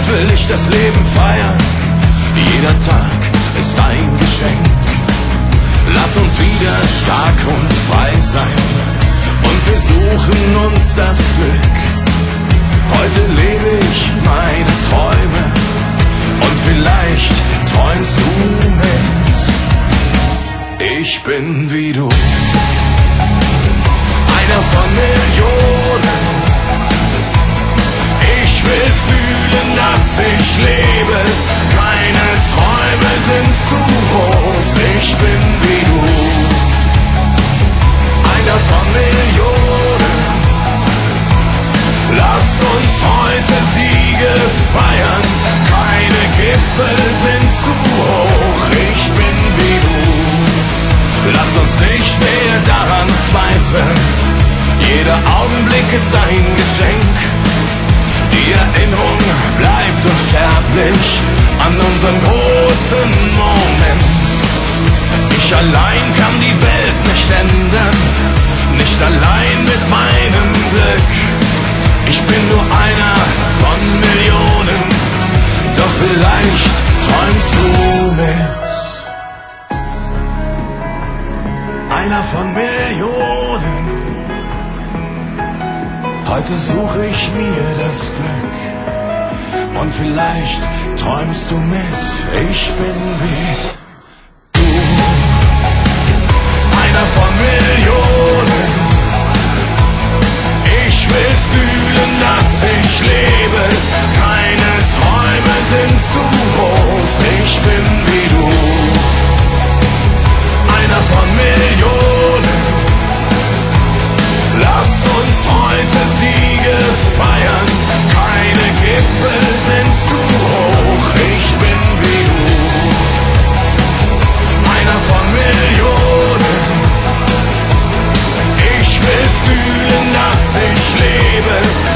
will ich das Leben feiern. Jeder Tag ist ein Geschenk. Lass uns wieder stark und frei sein und wir suchen uns das Glück. Heute lebe ich meine Träume und vielleicht träumst du mit. Ich bin wie du, einer von Millionen. Ich will fühlen, dass ich lebe. Meine Träume sind zu groß. Ich bin wie du, einer von Millionen. Lass uns heute Siege feiern. Keine Gipfel sind zu hoch. Ich bin wie du. Lass uns nicht mehr daran zweifeln. Jeder Augenblick ist ein Geschenk. Die Erinnerung bleibt unsterblich an unseren großen Moment. Ich allein kann die Welt nicht ändern, nicht allein mit meinem Glück. Ich bin nur einer von Millionen, doch vielleicht träumst du mit. Einer von Millionen. Heute suche ich mir das Glück und vielleicht träumst du mit. Ich bin wie du, einer von Millionen. Ich will fühlen, dass ich lebe. Keine Träume sind zu groß. Ich bin wie du, einer von Millionen. Lass uns heute Siege feiern. Keine Gipfel sind zu hoch. Ich bin wie du, einer von Millionen. Ich will fühlen, dass ich lebe.